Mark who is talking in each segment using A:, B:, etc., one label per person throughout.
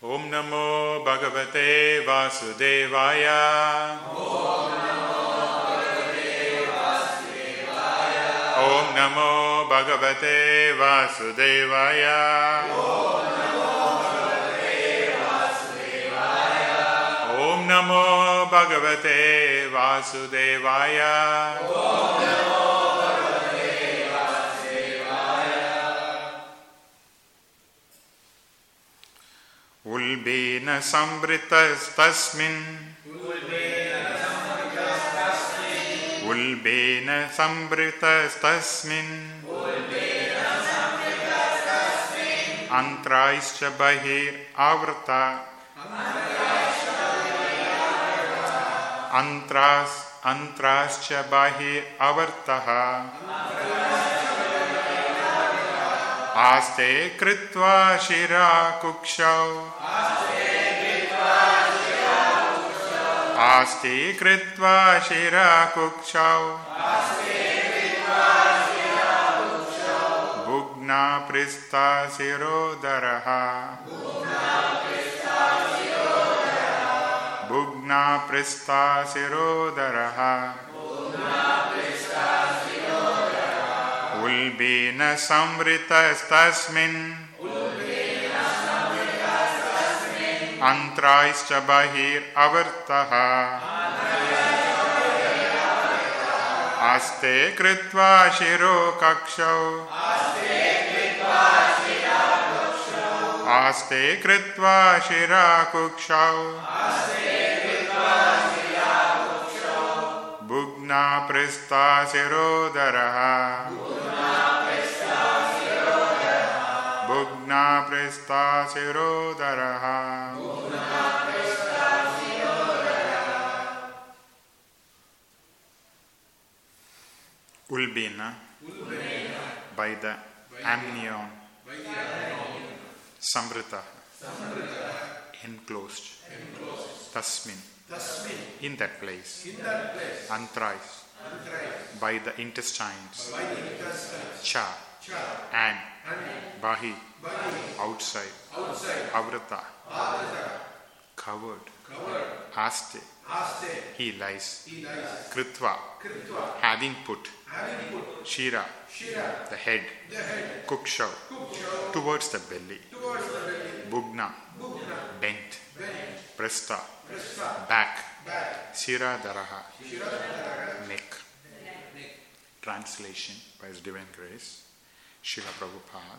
A: Om Namo Bhagavate Vasudevaya. Om Namo Bhagavate Vasudevaya. Om Namo Bhagavate Vasudevaya. Ulbena sambritas tasmin. Ulbena sambritas tasmin. Antraischa bahir avrta. Antrascha bahir avartaha. Aste kritva shira kukshau. Aste kritva shira kukshau. Bhugna pristha sirodaraha. Bhugna pristha sirodaraha. Ulbena samritas tasmin. Antraischa bahir avartaha. Aste kritva shiro kakshau. Aste kritva shira kukshau. Bhugna pristha sirodaraha. Bhugna pristha sirodaraha. Ulbena, by the amnion, samvrita, enclosed, tasmin, in that place, antrais, by the intestines, cha, and bahi, outside, avrata, covered, aste, he lies, kritva, having put, shira, the head, kukshav, towards the belly, bhugna, bent, prastha, back, shira daraha, neck. Translation by His Divine Grace, Srila Prabhupada.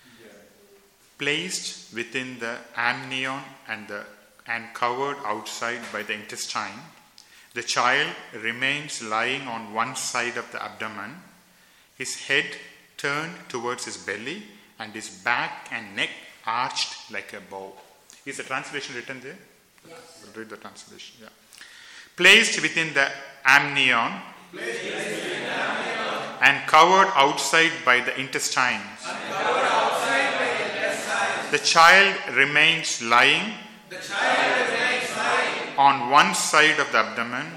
A: Placed within the amnion and covered outside by the intestine, the child remains lying on one side of the abdomen, his head turned towards his belly, and his back and neck arched like a bow. Is the translation written there? Yes. We'll read the translation. Yeah. Placed within the amnion, and covered outside by the intestines, the child remains lying on one side of the abdomen,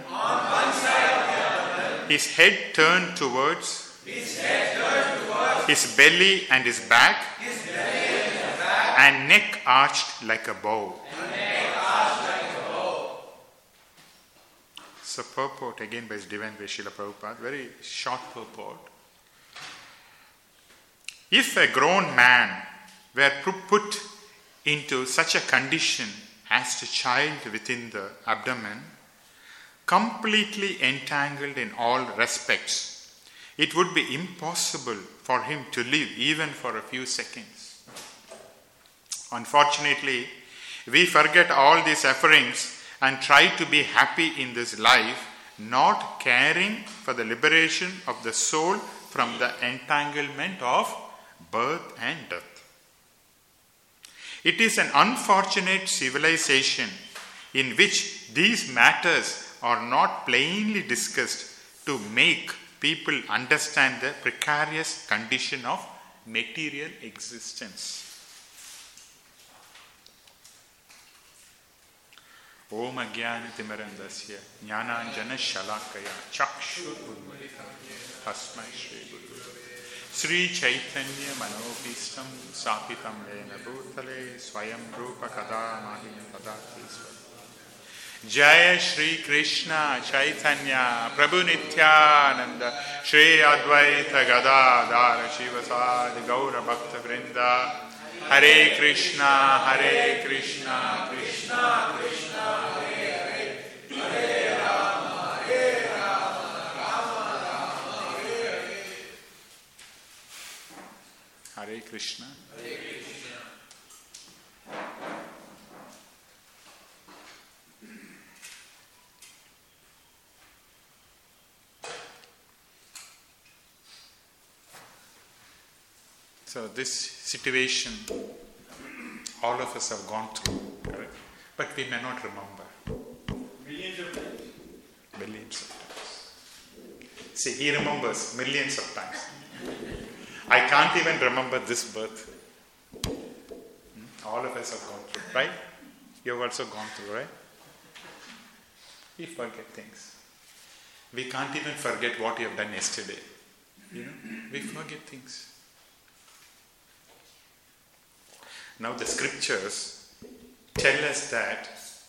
A: his head turned towards his belly and his back, and neck arched like a bow. So purport again by His Divine Grace Srila Prabhupada, very short purport. If a grown man were put into such a condition as the child within the abdomen, completely entangled in all respects, it would be impossible for him to live even for a few seconds. Unfortunately, we forget all these sufferings and try to be happy in this life, not caring for the liberation of the soul from the entanglement of birth and death. It is an unfortunate civilization in which these matters are not plainly discussed to make people understand the precarious condition of material existence. Om Ajnana Timirandasya Jnananjana Shalakaya Chakshur Unmilitam Tasmai Shri Guru Sri Chaitanya Manopishtam Sapitam Lena Bhutale Swayam Rupa Kada Mahim Padati Jaya Shri Krishna Chaitanya Prabhu Nityananda Shri Advaita Gadadhara Shivasadi Gaura Bhakta Vrinda Hare Krishna Krishna Krishna Hare Hare Hare Rama Rama Rama Hare Hare Krishna. So this situation, all of us have gone through, correct? But we may not remember. Millions of times. Millions of times. See, he remembers millions of times. I can't even remember this birth. All of us have gone through, right? You have also gone through, right? We forget things. We can't even forget what we have done yesterday. We forget things. Now the scriptures tell us that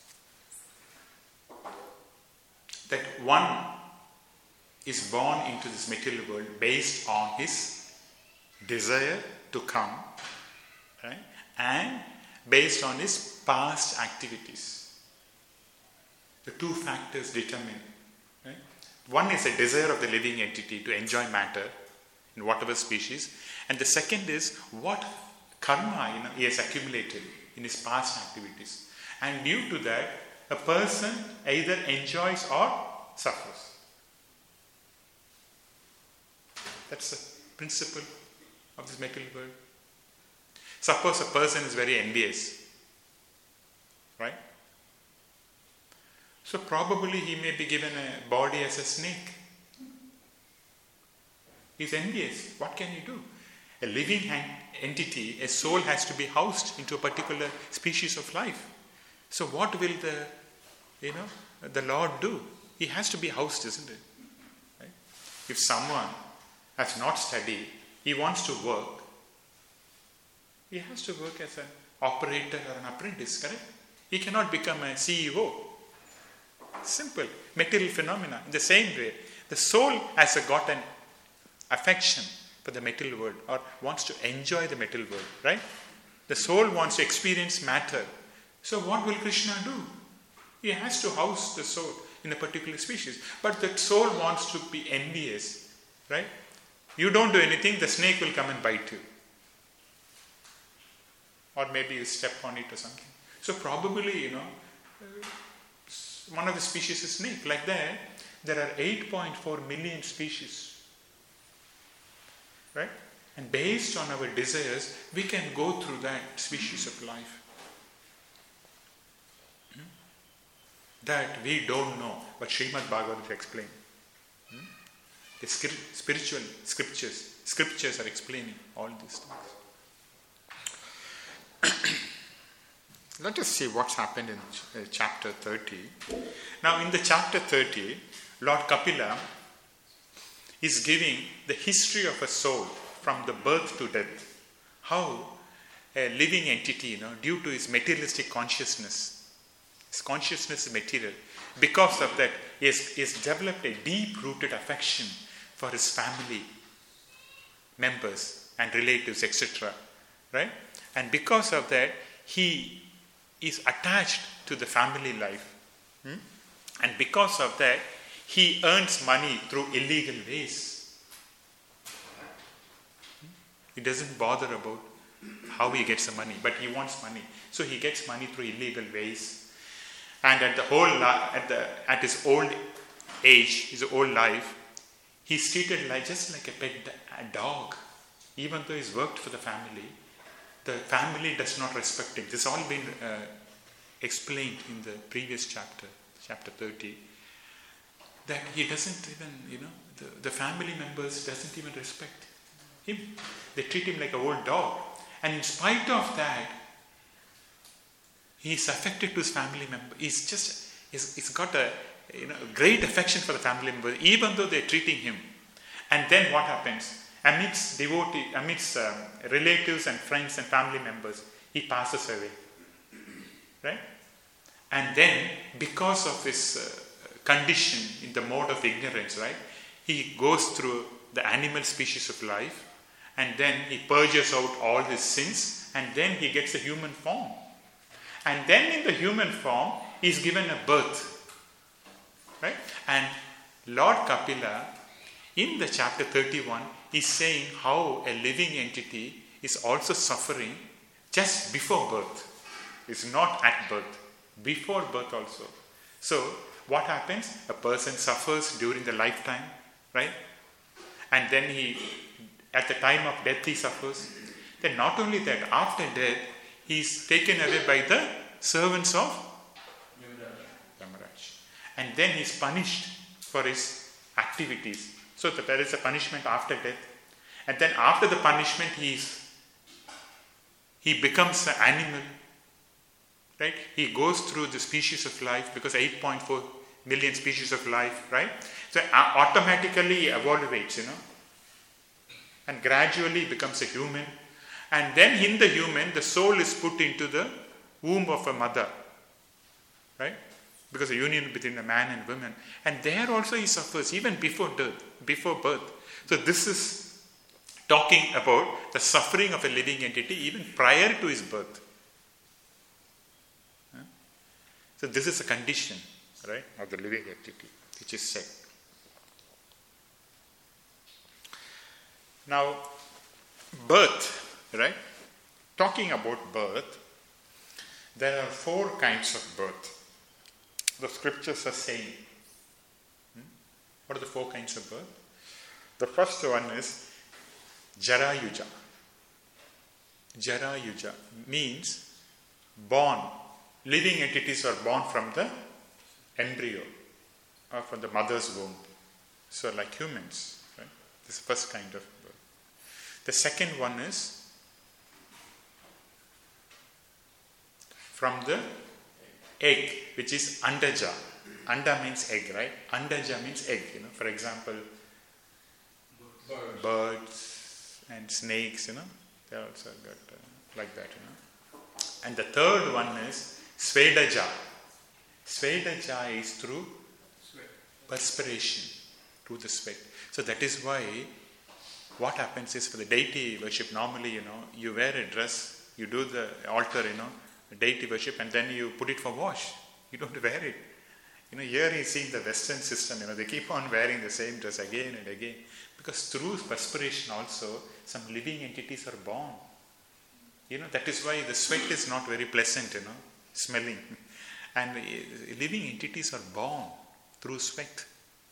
A: one is born into this material world based on his desire to come, right? And based on his past activities. The two factors determine, right? One is a desire of the living entity to enjoy matter in whatever species, and the second is what karma he has accumulated in his past activities, and due to that a person either enjoys or suffers. That's the principle of this material world. Suppose a person is very envious, right? So probably he may be given a body as a snake. He's envious. What can you do? A living entity, a soul, has to be housed into a particular species of life. So what will the Lord do? He has to be housed, isn't it? Right? If someone has not studied, he wants to work, he has to work as an operator or an apprentice, correct? He cannot become a CEO. Simple. Material phenomena. In the same way, the soul has got an affection for the material world, or wants to enjoy the material world, right? The soul wants to experience matter. So what will Krishna do? He has to house the soul in a particular species. But the soul wants to be envious, right? You don't do anything, the snake will come and bite you. Or maybe you step on it or something. So probably, one of the species is snake. Like that, there are 8.4 million species. Right? And based on our desires, we can go through that species of life. That we don't know, but Srimad Bhagavatam explains. The spiritual scriptures are explaining all these things. Let us see what's happened in chapter 30. Now in the chapter 30, Lord Kapila is giving the history of a soul from the birth to death. How a living entity, due to his materialistic consciousness, his consciousness is material. Because of that, he has developed a deep-rooted affection for his family members and relatives, etc. Right? And because of that, he is attached to the family life. And because of that, he earns money through illegal ways. He doesn't bother about how he gets the money, but he wants money. So he gets money through illegal ways. And at his old age, his old life, he's treated just like a dog. Even though he's worked for the family does not respect him. This has all been explained in the previous chapter 30. That he doesn't even, the family members doesn't even respect him. They treat him like an old dog. And in spite of that, he is affected to his family member. He's got a great affection for the family member, even though they're treating him. And then what happens? amidst relatives and friends and family members, he passes away. Right? And then, because of his condition in the mode of ignorance, right, he goes through the animal species of life, and then he purges out all his sins, and then he gets a human form. And then in the human form, he is given a birth. Right? And Lord Kapila, in the chapter 31, is saying how a living entity is also suffering just before birth. It's not at birth, before birth also. So, what happens? A person suffers during the lifetime, right? And then at the time of death, he suffers. Then not only that, after death, he is taken away by the servants of Yamaraj. And then he is punished for his activities. So that there is a punishment after death. And then after the punishment, he becomes an animal. Right? He goes through the species of life, because 8.4 million species of life, right? So automatically he evolves, and gradually becomes a human. And then in the human, the soul is put into the womb of a mother, right? Because a union between a man and woman. And there also he suffers, even before birth. So this is talking about the suffering of a living entity even prior to his birth. So this is a condition, right, of the living entity, which is said. Now, birth, right? Talking about birth, there are 4 kinds of birth. The scriptures are saying. What are the 4 kinds of birth? The first one is Jarayuja. Jarayuja means born. Living entities are born from the embryo or from the mother's womb. So like humans, right? This is the first kind of birth. The second one is from the egg, which is Andaja. Anda means egg, right? Andaja means egg. For example, birds and snakes, they also got like that, And the third one is Svedaja. Svedaja is through perspiration, through the sweat. So that is why what happens is, for the deity worship, normally, you wear a dress, you do the altar, deity worship, and then you put it for wash. You don't wear it. Here you see in the Western system, they keep on wearing the same dress again and again. Because through perspiration also, some living entities are born. That is why the sweat is not very pleasant, smelling. And living entities are born through sweat.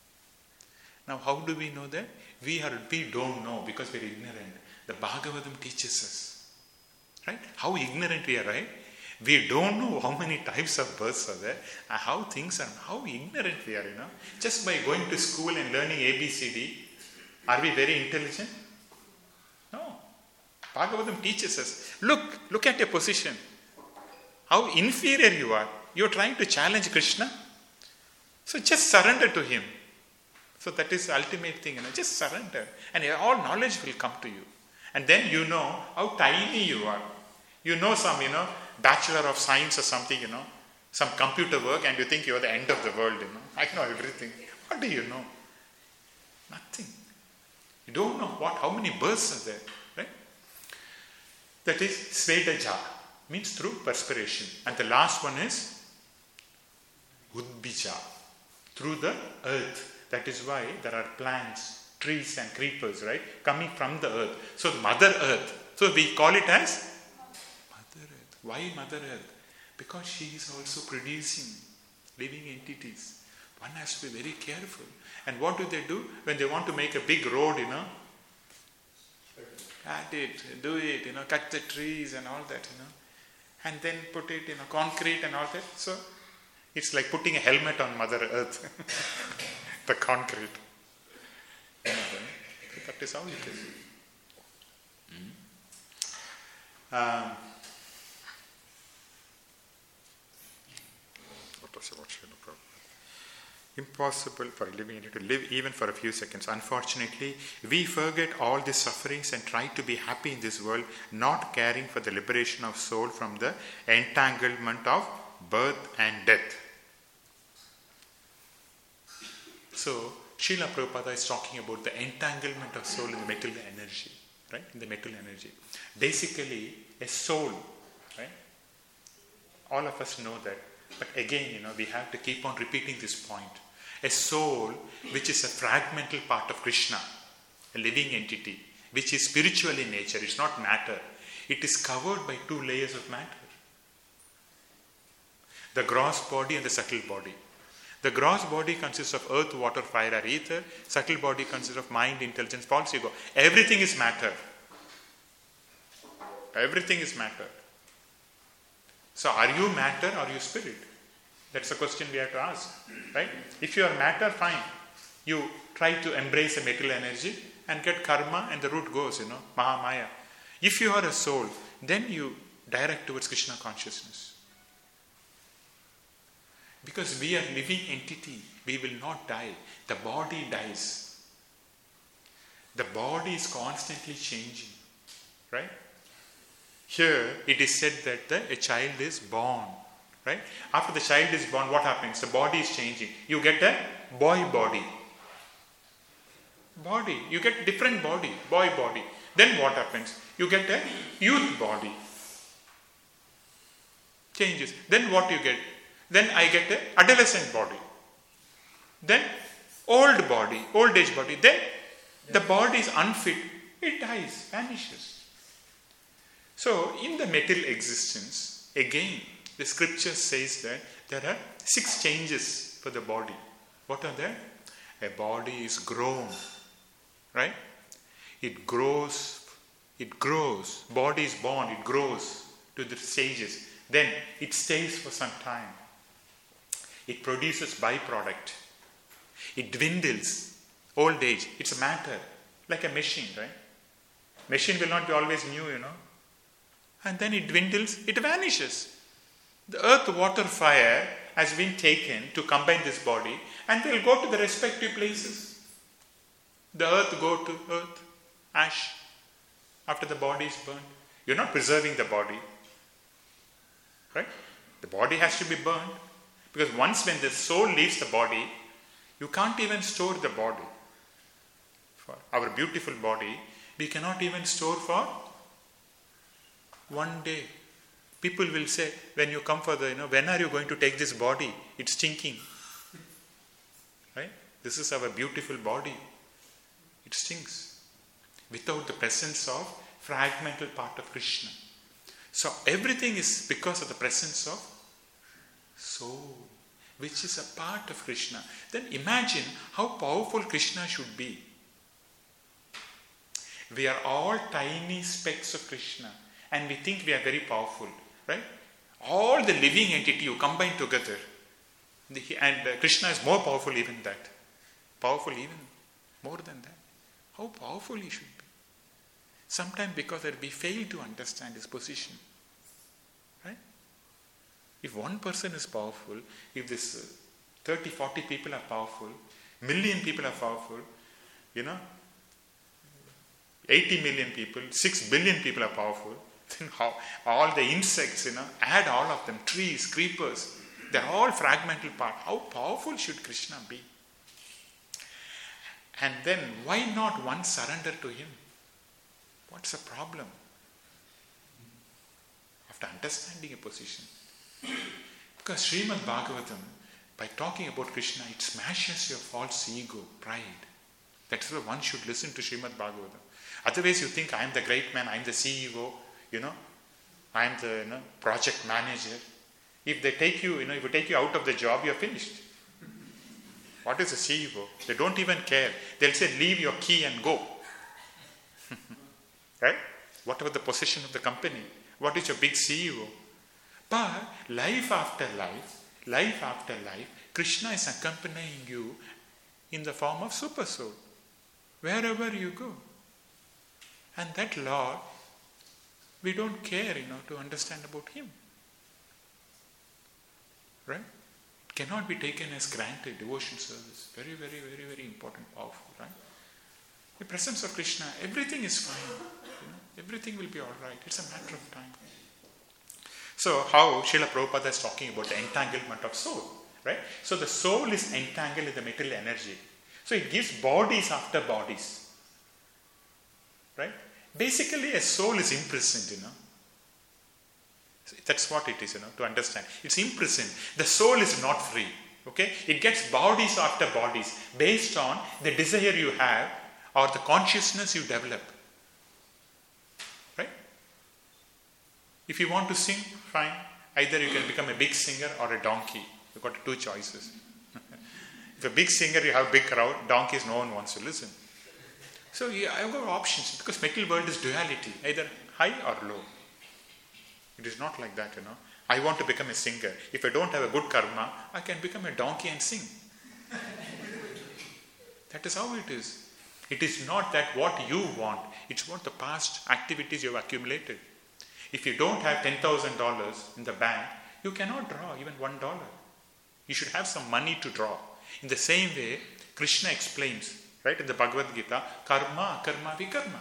A: Now, how do we know that? We don't know because we are ignorant. The Bhagavatam teaches us. Right? How ignorant we are, right? We don't know how many types of births are there, and how things are, how ignorant we are, Just by going to school and learning ABCD, are we very intelligent? No. Bhagavatam teaches us. Look at your position. How inferior you are. You're trying to challenge Krishna. So just surrender to him. So that is the ultimate thing, just surrender. And all knowledge will come to you. And then you know how tiny you are. Some, Bachelor of Science or something, some computer work, and you think you're the end of the world, I know everything. What do you know? Nothing. You don't know how many births are there, right? That is Svedaja, means through perspiration. And the last one is Udbija, through the earth. That is why there are plants, trees and creepers, right, coming from the earth. So Mother Earth. So we call it as Mother Earth. Why Mother Earth? Because she is also producing living entities. One has to be very careful. And what do? When they want to make a big road, add it, do it, cut the trees and all that, and then put it in concrete and all that. So it's like putting a helmet on Mother Earth, the concrete. Right? So that is how it is. impossible for a living entity to live even for a few seconds. Unfortunately, we forget all these sufferings and try to be happy in this world, not caring for the liberation of soul from the entanglement of birth and death. So, Srila Prabhupada is talking about the entanglement of soul in the metal energy, right? In the metal energy. Basically, a soul, right? All of us know that. But again, we have to keep on repeating this point. A soul, which is a fragmental part of Krishna, a living entity, which is spiritual in nature, it's not matter. It is covered by two layers of matter. The gross body and the subtle body. The gross body consists of earth, water, fire or ether. Subtle body consists of mind, intelligence, false ego. Everything is matter. Everything is matter. So are you matter or are you spirit? That's the question we have to ask. Right? If you are matter, fine. You try to embrace the material energy and get karma and the root goes, Mahamaya. If you are a soul, then you direct towards Krishna consciousness. Because we are living entity, we will not die. The body dies. The body is constantly changing. Right? Here it is said that a child is born. Right? After the child is born, what happens? The body is changing. You get a boy body. You get different body, boy body. Then what happens? You get a youth body. Changes. Then what you get? Then I get an adolescent body. Then old age body. Then the body is unfit. It dies, vanishes. So in the material existence, again, the scripture says that there are 6 changes for the body. What are they? A body is grown. Right? It grows. Body is born. It grows to the stages. Then it stays for some time. It produces byproduct. It dwindles. Old age. It's a matter. Like a machine, right? Machine will not be always new, And then it dwindles. It vanishes. The earth, water, fire has been taken to combine this body and they'll go to the respective places. The earth go to earth, ash, after the body is burned. You're not preserving the body. Right? The body has to be burned. Because once when the soul leaves the body, you can't even store the body. For our beautiful body, we cannot even store for one day. People will say, when you come for when are you going to take this body? It's stinking. Right? This is our beautiful body. It stinks. Without the presence of fragmental part of Krishna. So everything is because of the presence of soul, which is a part of Krishna. Then imagine how powerful Krishna should be. We are all tiny specks of Krishna and we think we are very powerful. Right? All the living entity you combine together. And Krishna is more powerful even than that. Powerful even more than that. How powerful he should be. Sometimes because we fail to understand his position. Right? If one person is powerful, if this 30, 40 people are powerful, million people are powerful, 80 million people, 6 billion people are powerful, then how all the insects, add all of them, trees, creepers, they're all fragmental part. How powerful should Krishna be? And then why not one surrender to him? What's the problem? After understanding a position. Because Srimad Bhagavatam, by talking about Krishna, it smashes your false ego, pride. That's why one should listen to Srimad Bhagavatam. Otherwise you think, I am the great man, I am the CEO, I am the project manager. If they take you, if you take you out of the job, you are finished. What is a CEO? They don't even care. They'll say, leave your key and go. Right? Whatever the position of the company. What is your big CEO? But life after life, Krishna is accompanying you in the form of super soul. Wherever you go. And that Lord, we don't care, to understand about him. Right? It cannot be taken as granted. Devotion service, very, very, very, very important, powerful, right? The presence of Krishna, everything is fine. Everything will be all right. It's a matter of time. So how Srila Prabhupada is talking about the entanglement of soul, right? So the soul is entangled in the material energy. So it gives bodies after bodies, right? Basically, a soul is imprisoned, So that's what it is, to understand. It's imprisoned. The soul is not free, okay? It gets bodies after bodies based on the desire you have or the consciousness you develop, right? If you want to sing, fine. Either you can become a big singer or a donkey. You've got two choices. If a big singer, you have a big crowd. Donkeys, no one wants to listen. So I've got options because material world is duality, either high or low. It is not like that, I want to become a singer. If I don't have a good karma, I can become a donkey and sing. That is how it is. It is not that what you want. It's what the past activities you have accumulated. If you don't have $10,000 in the bank, you cannot draw even $1. You should have some money to draw. In the same way, Krishna explains, right, in the Bhagavad Gita, karma, akarma, vikarma.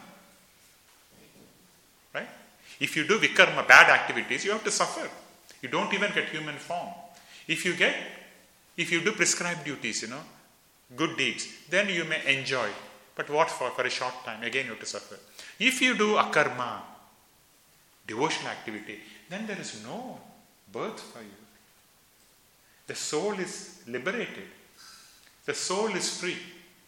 A: Right? If you do vikarma, bad activities, you have to suffer. You don't even get human form. If you do prescribed duties, good deeds, then you may enjoy. But what for? For a short time. Again you have to suffer. If you do akarma, devotional activity, then there is no birth for you. The soul is liberated. The soul is free.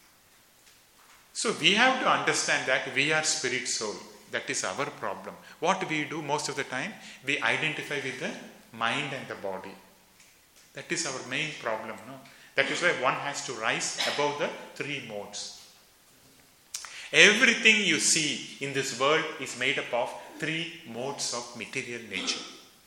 A: So we have to understand that we are spirit soul. That is our problem. What we do most of the time, we identify with the mind and the body. That is our main problem. That is why one has to rise above the three modes. Everything you see in this world is made up of three modes of material nature.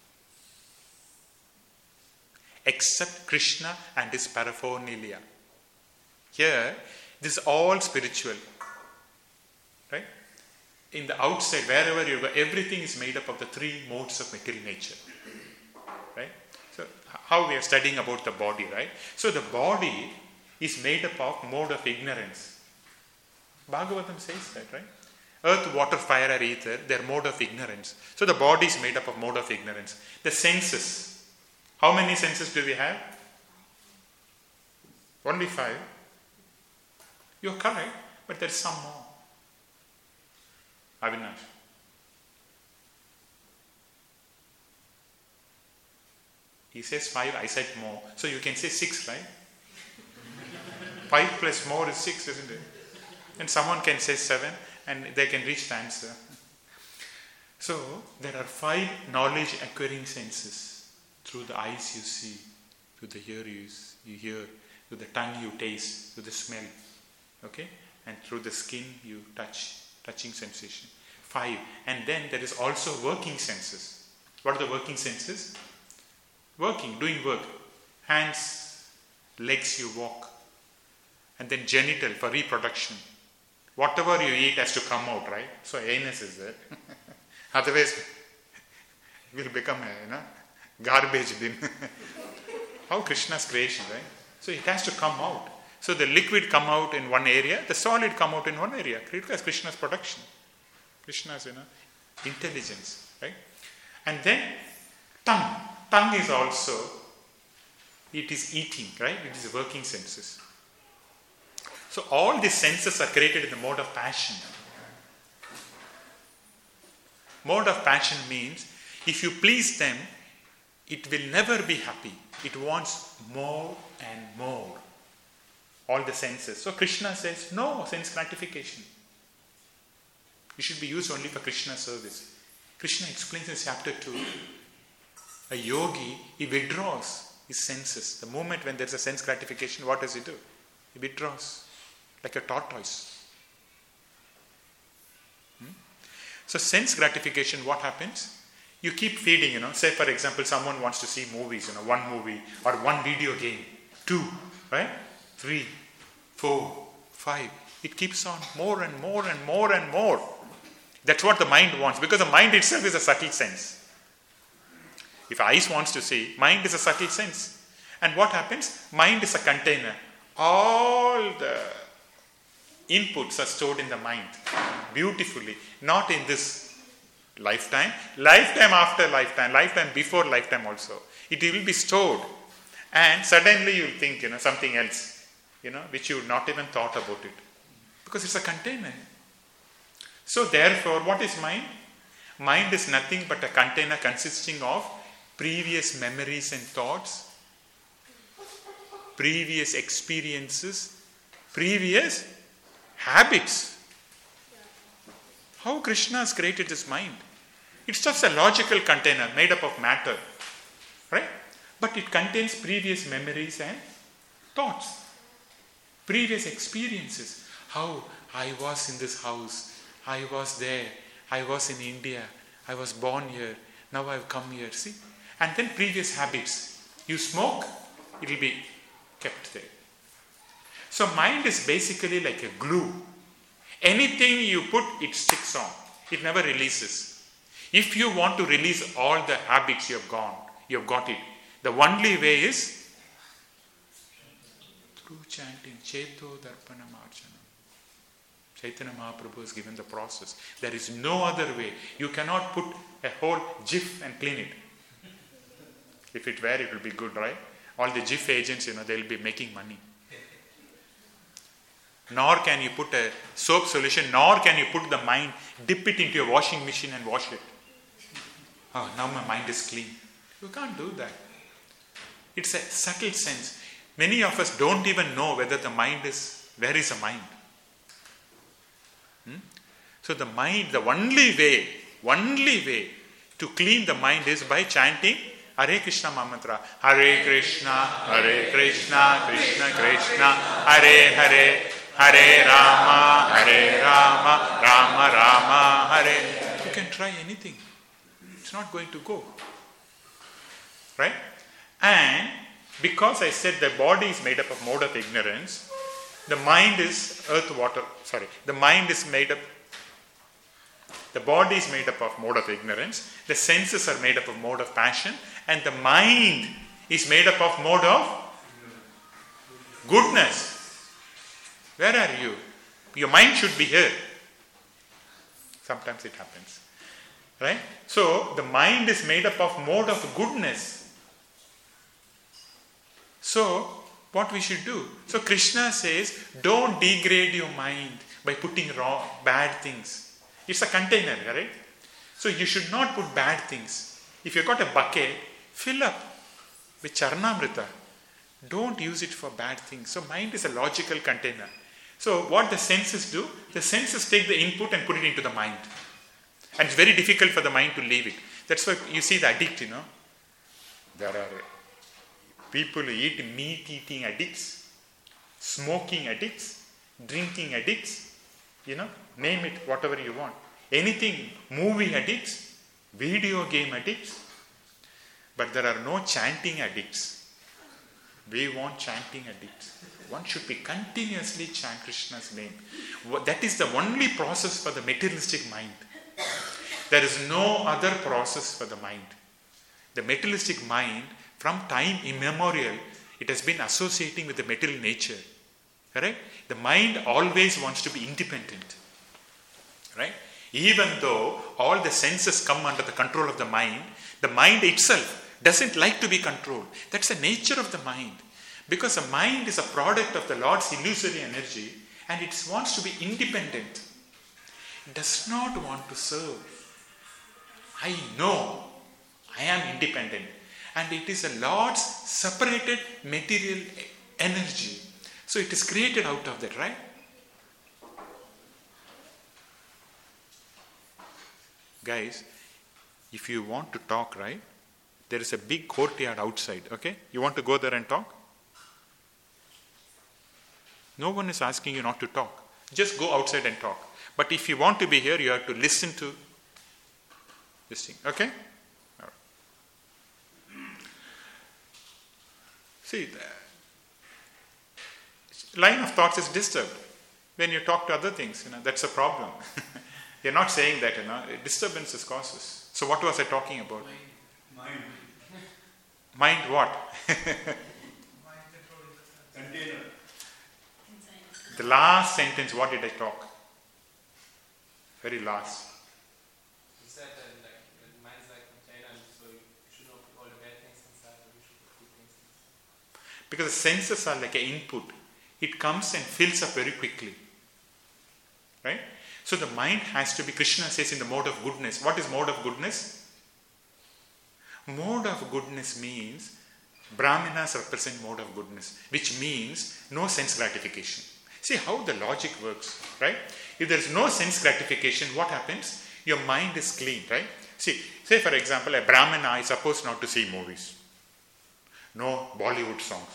A: Except Krishna and his paraphernalia. Here, this is all spiritual. Right? In the outside, wherever you go, everything is made up of the three modes of material nature. Right? So, how we are studying about the body, right? So, the body is made up of mode of ignorance. Bhagavatam says that, right? Earth, water, fire, or ether, they are mode of ignorance. So, the body is made up of mode of ignorance. The senses. How many senses do we have? Only 5. You are correct, but there is some more. Avinash. He says 5, I said more. So you can say 6, right? 5 plus more is 6, isn't it? And someone can say 7 and they can reach the answer. So there are 5 knowledge acquiring senses. Through the eyes you see, through the ear you hear, through the tongue you taste, through the smell. Okay? And through the skin you touching sensation. 5. And then there is also working senses. What are the working senses? Working, doing work. Hands, legs you walk. And then genital for reproduction. Whatever you eat has to come out, right? So anus is there. Otherwise, it will become a garbage bin. How Krishna's creation, right? So it has to come out. So the liquid come out in one area, the solid come out in one area. Because Krishna's production. Krishna's intelligence, right? And then tongue. Tongue is also, it is eating, right? It is working senses. So all these senses are created in the mode of passion. Mode of passion means if you please them, it will never be happy. It wants more and more. All the senses. So Krishna says, no sense gratification. It should be used only for Krishna service. Krishna explains in chapter 2, a yogi, he withdraws his senses. The moment when there is a sense gratification, what does he do? He withdraws like a tortoise. So sense gratification, what happens? You keep feeding, say for example, someone wants to see movies, one movie or one video game, 2, right? 3, 4, 5. It keeps on more and more and more and more. That's what the mind wants, because the mind itself is a subtle sense. If eyes wants to see, mind is a subtle sense. And what happens? Mind is a container. All the inputs are stored in the mind beautifully, not in this lifetime, lifetime after lifetime, lifetime before lifetime also. It will be stored, and suddenly you will think, something else, which you not even thought about it, because it's a container. So therefore, what is mind? Mind is nothing but a container consisting of previous memories and thoughts, previous experiences, previous habits. How Krishna has created this mind? It's just a logical container made up of matter, right? But it contains previous memories and thoughts, previous experiences. How I was in this house, I was there, I was in India, I was born here, now I've come here, see? And then previous habits. You smoke, it will be kept there. So mind is basically like a glue. Anything you put, it sticks on. It never releases. If you want to release all the habits you have got it. The only way is through chanting. Cheto Darpana Marjanam. Chaitanya Mahaprabhu has given the process. There is no other way. You cannot put a whole GIF and clean it. If it were, it will be good, right? All the GIF agents, they will be making money. Nor can you put a soap solution, nor can you put the mind, dip it into your washing machine and wash it. Oh, now my mind is clean. You can't do that. It's a subtle sense. Many of us don't even know whether the mind is, where is the mind? So the mind, the only way to clean the mind is by chanting Hare Krishna Mantra. Hare Krishna, Krishna Krishna, Hare Hare, Hare Rama, Rama Rama, Hare. You can try anything. It's not going to go. Right? And because I said the body is made up of mode of ignorance, the mind is the body is made up of mode of ignorance, the senses are made up of mode of passion, and the mind is made up of mode of goodness. Where are you? Your mind should be here. Sometimes it happens. Right? So, the mind is made up of mode of goodness. So, what we should do? So, Krishna says, don't degrade your mind by putting bad things. It's a container, right? So, you should not put bad things. If you've got a bucket, fill up with Charnamrita. Don't use it for bad things. So, mind is a logical container. So, what the senses do? The senses take the input and put it into the mind. And it's very difficult for the mind to leave it. That's why you see the addict, There are people who eat meat-eating addicts, smoking addicts, drinking addicts, name it, whatever you want. Anything, movie addicts, video game addicts. But there are no chanting addicts. We want chanting addicts. One should be continuously chant Krishna's name. That is the only process for the materialistic mind. There is no other process for the mind. The materialistic mind, from time immemorial, it has been associating with the material nature. Correct? The mind always wants to be independent. Right? Even though all the senses come under the control of the mind itself doesn't like to be controlled. That's the nature of the mind. Because the mind is a product of the Lord's illusory energy and it wants to be independent. It does not want to serve. I know I am independent. And it is the Lord's separated material energy. So it is created out of that, right? Guys, if you want to talk, right, there is a big courtyard outside, okay? You want to go there and talk? No one is asking you not to talk. Just go outside and talk. But if you want to be here, you have to listen to this thing, okay? All right. See, the line of thoughts is disturbed. When you talk to other things, that's a problem. You're not saying that, disturbances causes. So what was I talking about?
B: Mind.
A: Mind what? The last sentence, what did I talk? Very last.
B: You said that the mind's like a container, so you should not put all the bad things inside, but you should put good things inside.
A: Because the senses are like an input. It comes and fills up very quickly. Right? So the mind has to be, Krishna says, in the mode of goodness. What is mode of goodness? Mode of goodness means, Brahmanas represent mode of goodness, which means no sense gratification. See how the logic works, right? If there is no sense gratification, what happens? Your mind is clean, right? See, say for example, a Brahmana is supposed not to see movies. No Bollywood songs.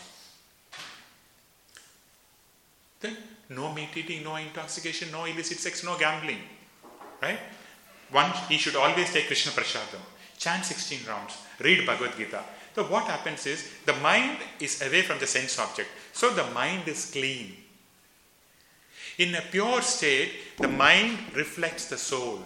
A: Then no meat eating, no intoxication, no illicit sex, no gambling. Right? One, he should always take Krishna Prasadam, chant 16 rounds, read Bhagavad Gita. So what happens is, the mind is away from the sense object. So the mind is clean. In a pure state, the mind reflects the soul.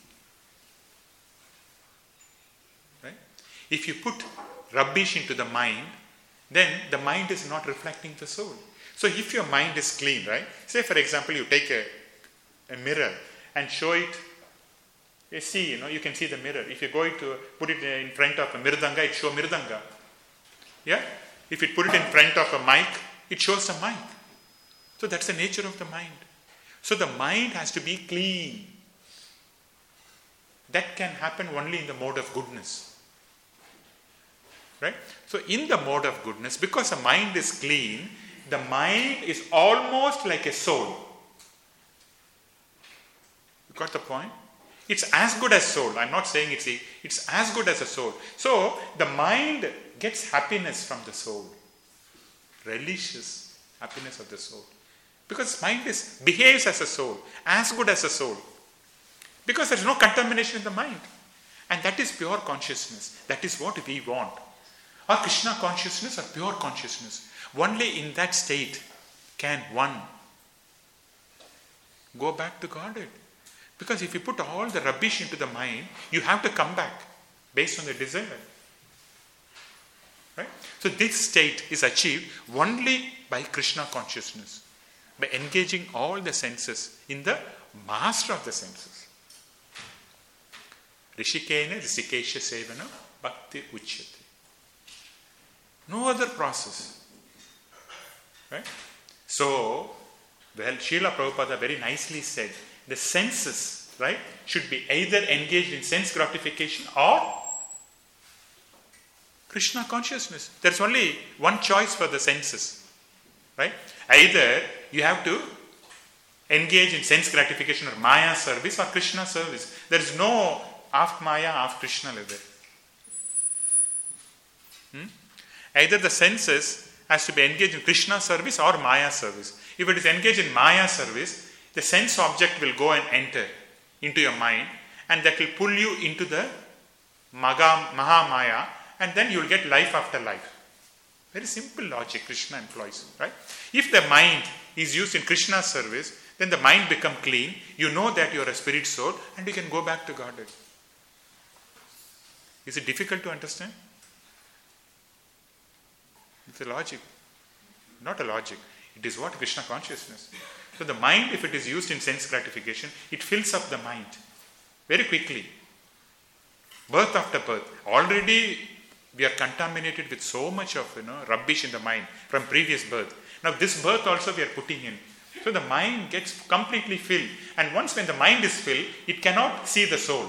A: Right? If you put rubbish into the mind, then the mind is not reflecting the soul. So if your mind is clean, right? Say for example, you take a mirror and show it. You see, you can see the mirror. If you're going to put it in front of a mirdanga, it shows mirdanga. Yeah? If you put it in front of a mic, it shows a mic. So that's the nature of the mind. So the mind has to be clean. That can happen only in the mode of goodness. Right? So in the mode of goodness, because the mind is clean, the mind is almost like a soul. You got the point? It's as good as soul. I'm not saying it's as good as a soul. So the mind gets happiness from the soul. Relishes happiness of the soul. Because mind behaves as a soul, as good as a soul. Because there's no contamination in the mind. And that is pure consciousness. That is what we want. Or Krishna consciousness or pure consciousness. Only in that state can one go back to Godhead. Because if you put all the rubbish into the mind, you have to come back based on the desire. Right? So this state is achieved only by Krishna consciousness, by engaging all the senses in the master of the senses. Rishikena Risikesha Sevana Bhakti Uchyate. No other process. Right? So, Srila Prabhupada very nicely said, the senses, right, should be either engaged in sense gratification or Krishna consciousness. There's only one choice for the senses. Right? Either you have to engage in sense gratification or Maya service or Krishna service. There is no half Maya, half Krishna there. Either the senses has to be engaged in Krishna service or Maya service. If it is engaged in Maya service, the sense object will go and enter into your mind, and that will pull you into the Mahamaya, and then you will get life after life. Very simple logic Krishna employs, right? If the mind is used in Krishna's service, then the mind becomes clean. You know that you are a spirit soul, and you can go back to Godhead. Is it difficult to understand? It's a logic. Not a logic. It is what? Krishna consciousness. So the mind, if it is used in sense gratification, it fills up the mind very quickly. Birth after birth. Already we are contaminated with so much of rubbish in the mind from previous birth. Now this birth also we are putting in. So the mind gets completely filled. And once when the mind is filled, it cannot see the soul.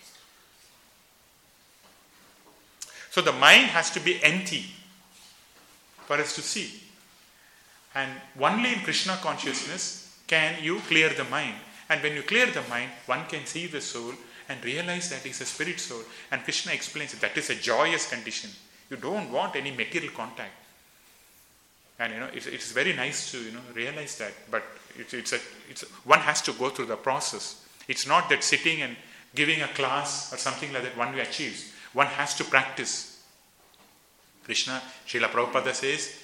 A: So the mind has to be empty for us to see. And only in Krishna consciousness can you clear the mind. And when you clear the mind, one can see the soul and realize that it's a spirit soul. And Krishna explains that is a joyous condition. You don't want any material contact. And it's very nice to realize that. But one has to go through the process. It's not that sitting and giving a class or something like that one achieves. One has to practice. Krishna, Srila Prabhupada says,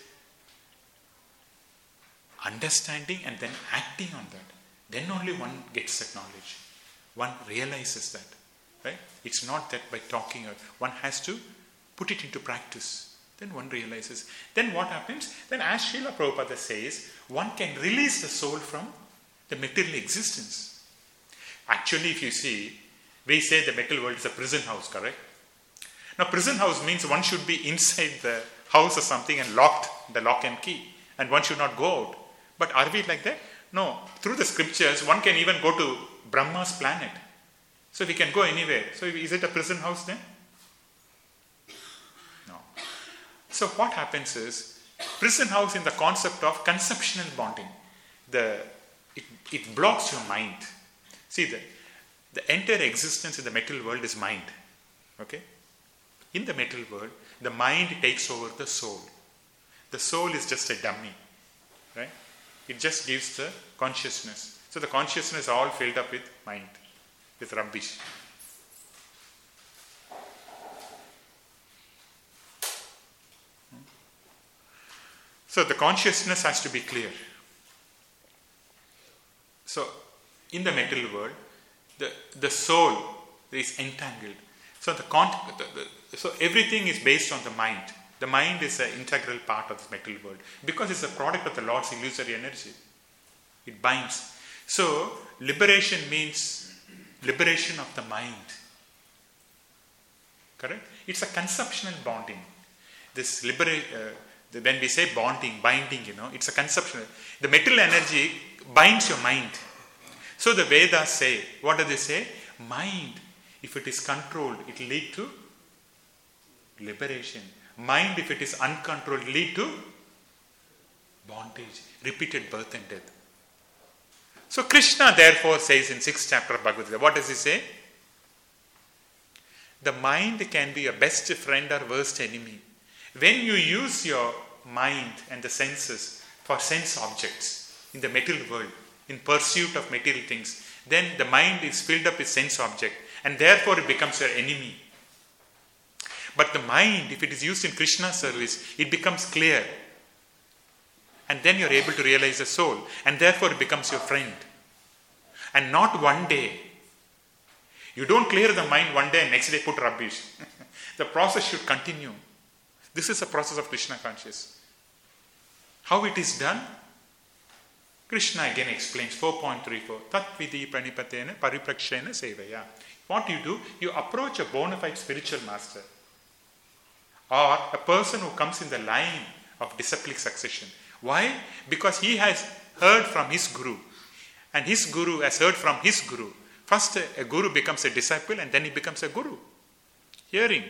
A: understanding and then acting on that. Then only one gets that knowledge. One realizes that. Right? It's not that by talking. One has to put it into practice. Then one realizes. Then what happens? Then as Srila Prabhupada says, one can release the soul from the material existence. Actually, if you see, we say the material world is a prison house, correct? Now, prison house means one should be inside the house or something and locked, the lock and key, and one should not go out. But are we like that? No. Through the scriptures, one can even go to Brahma's planet. So we can go anywhere. So is it a prison house then? No. So what happens is, prison house in the concept of conceptual bonding. It blocks your mind. See, the entire existence in the material world is mind. Okay? In the material world, the mind takes over the soul. The soul is just a dummy. Right? It just gives the consciousness. So the consciousness is all filled up with mind, with rubbish. So the consciousness has to be clear. So in the material world, the soul is entangled. So so everything is based on the mind. The mind is an integral part of this material world because it's a product of the Lord's illusory energy. It binds. So liberation means liberation of the mind. Correct? It's a conceptual bonding. This when we say bonding, binding, it's a conceptual. The material energy binds your mind. So the Vedas say, what do they say? Mind, if it is controlled, it will lead to liberation. Mind, if it is uncontrolled, lead to bondage, repeated birth and death. So Krishna therefore says in 6th chapter of Bhagavad Gita, what does he say? The mind can be your best friend or worst enemy. When you use your mind and the senses for sense objects in the material world, in pursuit of material things, then the mind is filled up with sense object and therefore it becomes your enemy. But the mind, if it is used in Krishna's service, it becomes clear. And then you are able to realize the soul. And therefore it becomes your friend. And not one day. You don't clear the mind one day and next day put rubbish. The process should continue. This is a process of Krishna consciousness. How it is done? Krishna again explains 4.34. Tat vidhi pranipatena pariprakshena sevaya. What do? You approach a bona fide spiritual master. Or a person who comes in the line of disciplic succession. Why? Because he has heard from his guru. And his guru has heard from his guru. First a guru becomes a disciple and then he becomes a guru. Hearing.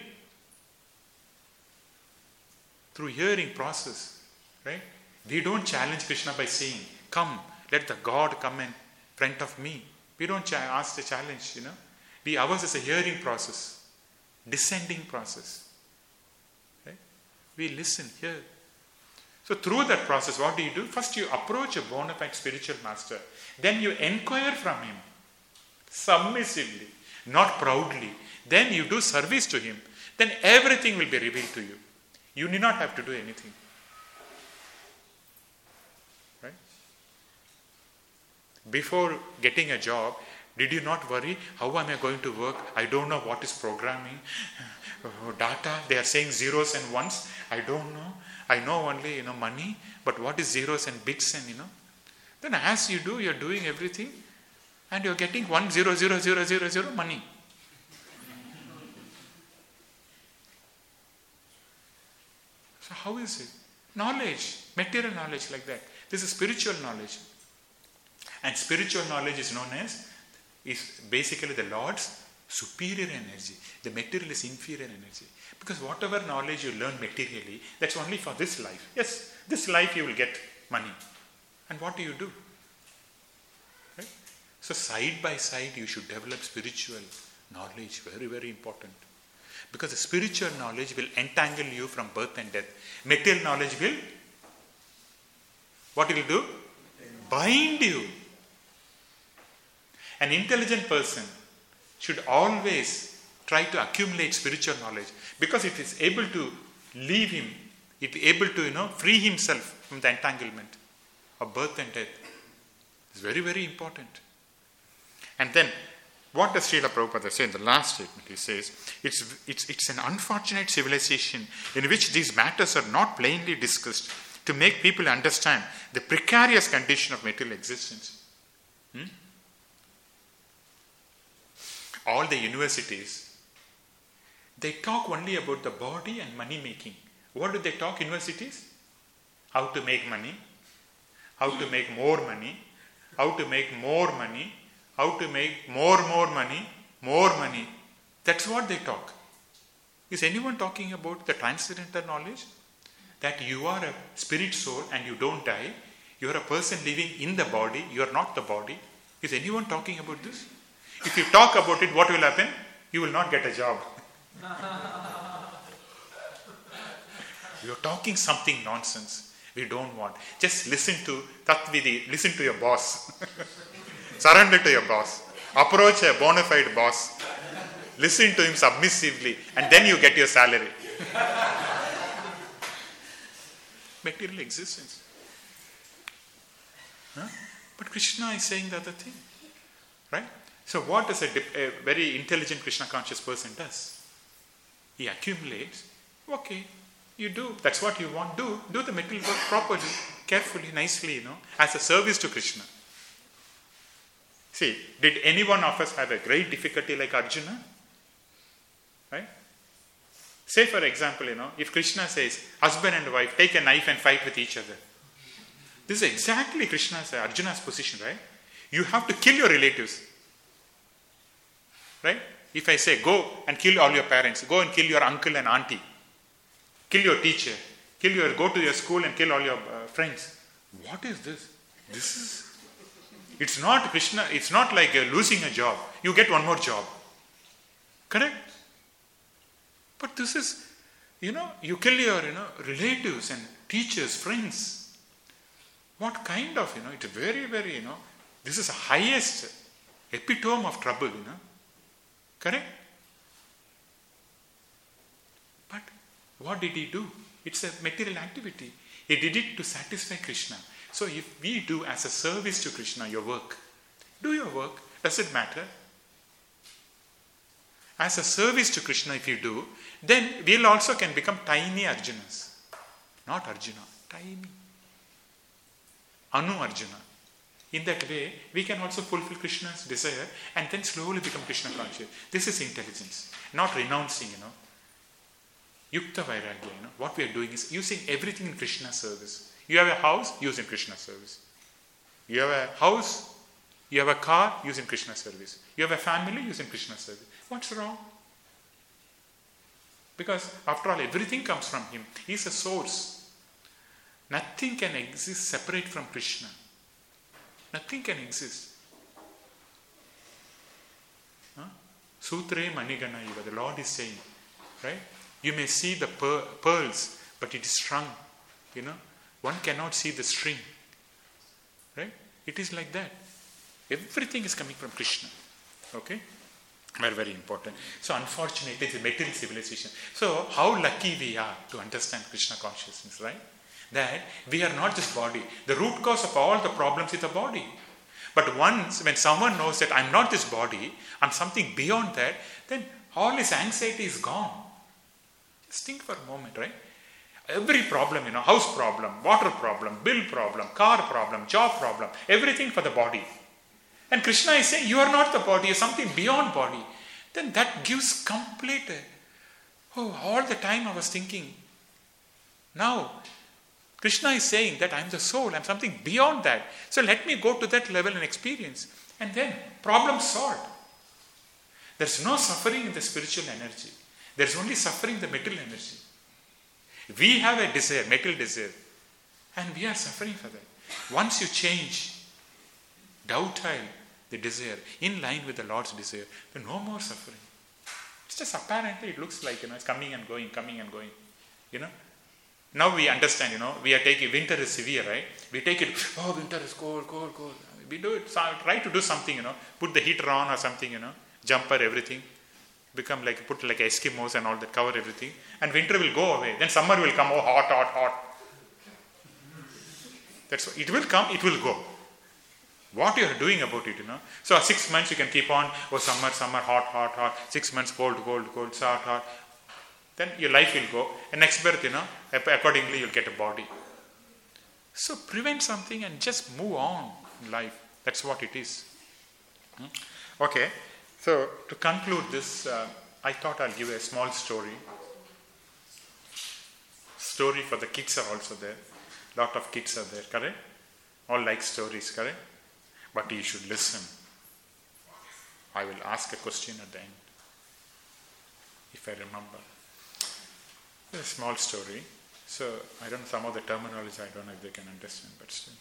A: Through hearing process. Right? We don't challenge Krishna by saying, come, let the God come in front of me. We don't ask the challenge, Ours is a hearing process. Descending process. We listen, hear. So through that process, what do? First you approach a bona fide spiritual master. Then you inquire from him. Submissively. Not proudly. Then you do service to him. Then everything will be revealed to you. You need not have to do anything. Right? Before getting a job, did you not worry, how am I going to work? I don't know what is programming. Data, they are saying zeros and ones. I don't know. I know only, money. But what is zeros and bits and, Then as you do, you're doing everything. And you're getting 1 0 0 0 0 0 money. So how is it? Knowledge. Material knowledge like that. This is spiritual knowledge. And spiritual knowledge is known as, is basically the Lord's superior energy. The material is inferior energy. Because whatever knowledge you learn materially, that's only for this life. Yes, this life you will get money. And what do? Right? So side by side you should develop spiritual knowledge. Very, very important. Because the spiritual knowledge will entangle you from birth and death. Material knowledge will, what it will do? Bind you. An intelligent person should always try to accumulate spiritual knowledge because it is able to leave him, it is able to, free himself from the entanglement of birth and death. It's very, very important. And then What does Srila Prabhupada say in the last statement? He says, it's an unfortunate civilization in which these matters are not plainly discussed to make people understand the precarious condition of material existence. All the universities, they talk only about the body and money making. What do they talk, universities? How to make money, how to make more money, how to make more money, how to make more money, more money. That's what they talk. Is anyone talking about the transcendental knowledge? That you are a spirit soul and you don't die. You are a person living in the body. You are not the body. Is anyone talking about this? If you talk about it, what will happen? You will not get a job. You are talking something nonsense. We don't want. Just listen to Tatvidi. Listen to your boss. Surrender to your boss. Approach a bona fide boss. Listen to him submissively, and then you get your salary. Material existence. But Krishna is saying the other thing. Right? So what does a very intelligent Krishna conscious person does? He accumulates. Okay, you do. That's what you want. Do the material work properly, carefully, nicely, as a service to Krishna. See, did any one of us have a great difficulty like Arjuna? Right? Say for example, if Krishna says, husband and wife, take a knife and fight with each other. This is exactly Arjuna's position, right? You have to kill your relatives. Right? If I say, go and kill all your parents, go and kill your uncle and auntie, kill your teacher, go to your school and kill all your friends. What is this? It's not Krishna, it's not like you're losing a job. You get one more job. Correct? But this is, you kill your, relatives and teachers, friends. What kind of, it's very, very, this is the highest epitome of trouble, Correct? But what did he do? It's a material activity. He did it to satisfy Krishna. So if we do as a service to Krishna your work, do your work. Does it matter? As a service to Krishna if you do, then we also can become tiny Arjunas. Not Arjuna, tiny. Anu Arjuna. In that way, we can also fulfill Krishna's desire and then slowly become Krishna conscious. This is intelligence, not renouncing, Yukta Vairagya, What we are doing is using everything in Krishna's service. You have a house, use in Krishna's service. You have a house, you have a car, use in Krishna's service. You have a family, use in Krishna's service. What's wrong? Because after all, everything comes from him. He is a source. Nothing can exist separate from Krishna. Nothing can exist. Sutre Manigana Iva, the Lord is saying, right? You may see the pearls, but it is strung. One cannot see the string. Right? It is like that. Everything is coming from Krishna. Okay? Very, very important. So unfortunately, it's a material civilization. So how lucky we are to understand Krishna consciousness, right? That we are not just body. The root cause of all the problems is the body. But once, when someone knows that I'm not this body, I'm something beyond that, then all his anxiety is gone. Just think for a moment, right? Every problem, house problem, water problem, bill problem, car problem, job problem, everything for the body. And Krishna is saying, you are not the body, you're something beyond body. Then that gives complete, all the time I was thinking. Now, Krishna is saying that I'm the soul, I'm something beyond that. So let me go to that level and experience. And then, problem solved. There's no suffering in the spiritual energy. There's only suffering in the material energy. We have a desire, material desire, and we are suffering for that. Once you change, doubtile the desire, in line with the Lord's desire, then no more suffering. It's just apparently it looks like, it's coming and going. Now we understand, we are taking, winter is severe, right? We take it, winter is cold. We do it, so try to do something, put the heater on or something, jumper, everything. Put like Eskimos and all that, cover everything. And winter will go away. Then summer will come, hot. That's what, it will come, it will go. what you are doing about it, So 6 months you can keep on, summer, hot, 6 months, cold, hot. Then your life will go. And next birth, accordingly you'll get a body. So prevent something and just move on in life. That's what it is. Okay. So to conclude this, I thought I'll give a small story. Story for the kids are also there. Lot of kids are there, correct? All like stories, correct? But you should listen. I will ask a question at the end, if I remember. A small story. So, I don't know some of the terminology, I don't know if they can understand, but still.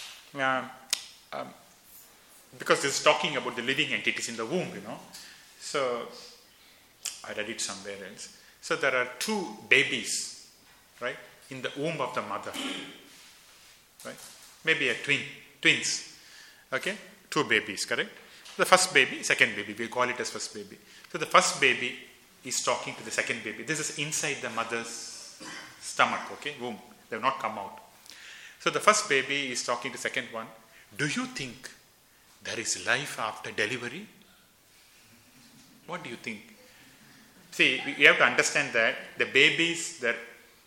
A: Because this is talking about the living entities in the womb, So, I read it somewhere else. So, there are 2 babies, right, in the womb of the mother. Right? Maybe twins. Okay? 2 babies, correct? The first baby, second baby, we call it as first baby. So the first baby is talking to the second baby. This is inside the mother's stomach, okay, womb. They have not come out. So the first baby is talking to the second one. Do you think there is life after delivery? What do you think? See, you have to understand that the babies, they're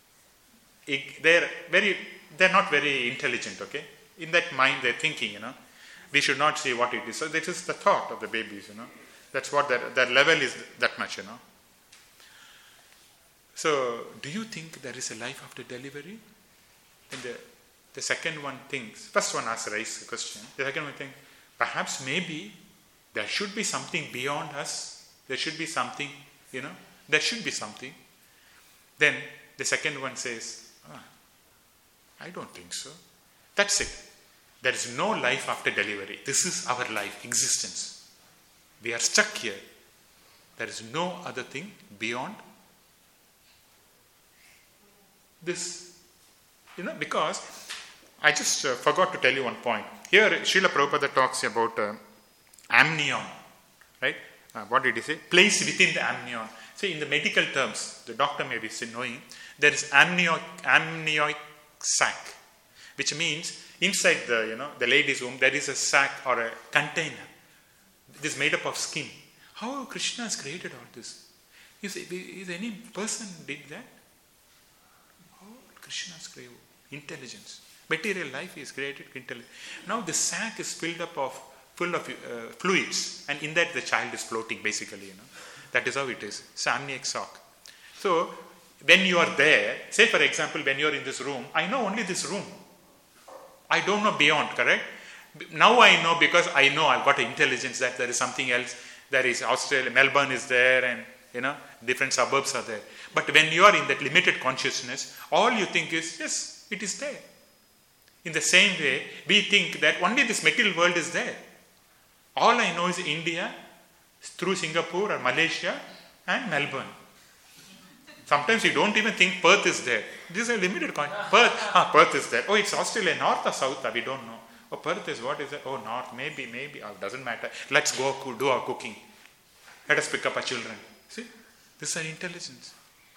A: not very intelligent, okay? In that mind, they're thinking, we should not see what it is. So this is the thought of the babies, That's what their level is, that much, So, do you think there is a life after delivery? And the second one thinks, first one raised the question. The second one thinks, perhaps maybe there should be something beyond us. There should be something, there should be something. Then the second one says, I don't think so. That's it. There is no life after delivery. This is our life, existence. We are stuck here. There is no other thing beyond this. Because I just forgot to tell you one point. Here, Srila Prabhupada talks about amnion. Right? What did he say? Place within the amnion. See, in the medical terms, the doctor may be knowing, there is amniotic sac, which means inside the lady's womb there is a sac or a container. It is made up of skin. How Krishna has created all this? Is any person did that? How Krishna has created intelligence. Material life is created intelligence. Now the sac is full of fluids, and in that the child is floating basically. That is how it is. It's amniotic sac. So when you are there, say for example, when you are in this room, I know only this room. I don't know beyond, correct? Now I know because I know I've got intelligence that there is something else. There is Australia, Melbourne is there, and different suburbs are there. But when you are in that limited consciousness, all you think is, yes, it is there. In the same way, we think that only this material world is there. All I know is India, through Singapore or Malaysia and Melbourne. Sometimes you don't even think Perth is there. This is a limited concept. Perth is there. Oh, it's Australia, north or south? We don't know. Oh, Perth is what is it? Oh, north, maybe. Oh, doesn't matter. Let's go do our cooking. Let us pick up our children. See, this is our intelligence.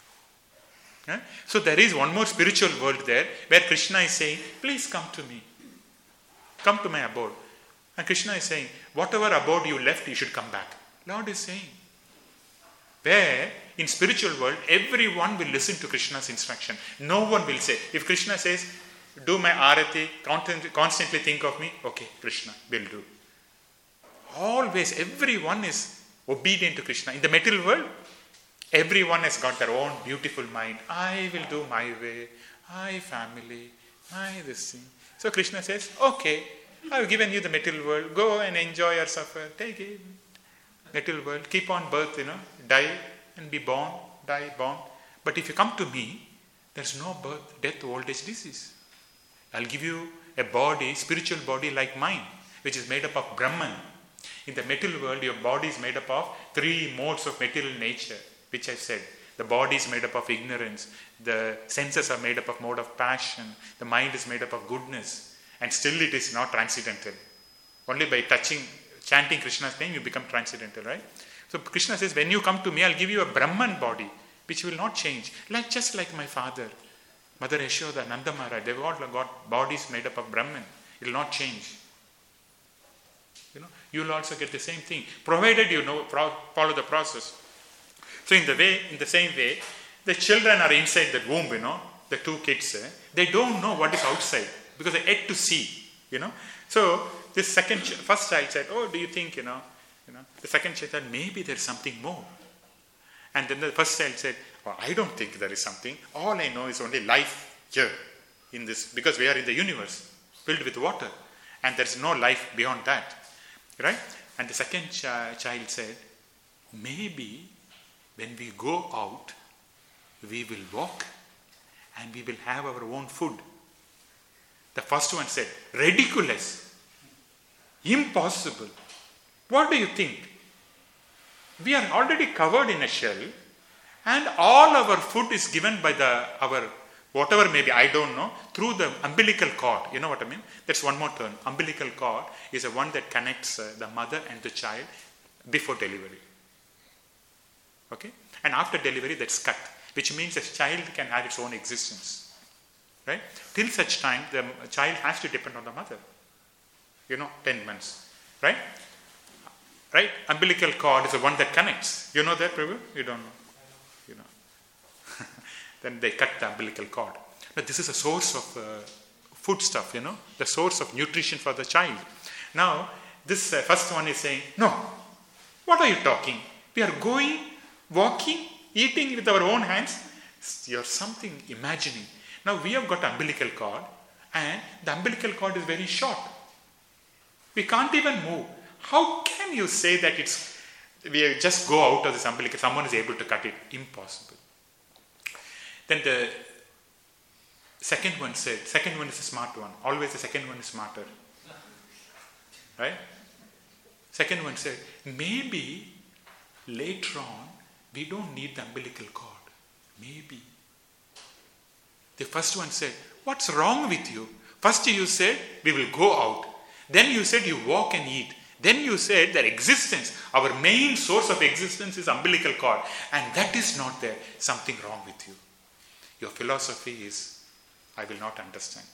A: So there is one more spiritual world there where Krishna is saying, please come to me. Come to my abode. And Krishna is saying, whatever abode you left, you should come back. Lord is saying, where in spiritual world, everyone will listen to Krishna's instruction. No one will say, if Krishna says, do my arati, constantly think of me, okay, Krishna will do. Always, everyone is obedient to Krishna. In the material world, everyone has got their own beautiful mind. I will do my way, I family, I this thing. So Krishna says, okay, I have given you the material world, go and enjoy or suffer, take it. Material world, keep on birth, die and be born, die, born. But if you come to me, there's no birth, death, old age, disease. I'll give you a body, spiritual body like mine, which is made up of Brahman. In the material world, your body is made up of 3 modes of material nature, which I said. The body is made up of ignorance. The senses are made up of mode of passion. The mind is made up of goodness. And still it is not transcendental. Only by chanting Krishna's name, you become transcendental, right? So Krishna says, when you come to me, I'll give you a Brahman body, which will not change. Just like my father, Mother Yashoda, Nanda Maharaj, they've all got bodies made up of Brahman. It will not change. You will also get the same thing, provided you follow the process. So in the same way, the children are inside that womb, the two kids, they don't know what is outside because they yet to see, So this first child said, "Oh, do you think, The second child said, "Maybe there's something more." And then the first child said, "Oh, I don't think there is something. All I know is only life here in this, because we are in the universe filled with water, and there's no life beyond that." Right? And the second child said, "Maybe when we go out, we will walk and we will have our own food." The first one said, "Ridiculous. Impossible. What do you think? We are already covered in a shell, and all our food is given by our whatever maybe, I don't know, through the umbilical cord." You know what I mean? That's one more term. Umbilical cord is the one that connects the mother and the child before delivery. Okay? And after delivery, that's cut, which means the child can have its own existence. Right? Till such time, the child has to depend on the mother. 10 months. Right? Right? Umbilical cord is the one that connects. You know that, Prabhu? You don't know. Then they cut the umbilical cord. But this is a source of food stuff, the source of nutrition for the child. Now, this first one is saying, "No, what are you talking? We are going, walking, eating with our own hands. You're something imagining." Now, we have got umbilical cord, and the umbilical cord is very short. We can't even move. How can you say that we just go out of this umbilical, someone is able to cut it? Impossible. Then the second one is a smart one. Always the second one is smarter. Right? Second one said, "Maybe later on we don't need the umbilical cord. Maybe." The first one said, "What's wrong with you? First you said we will go out. Then you said you walk and eat. Then you said that existence, our main source of existence is umbilical cord. And that is not there. Something wrong with you. Your philosophy is, I will not understand."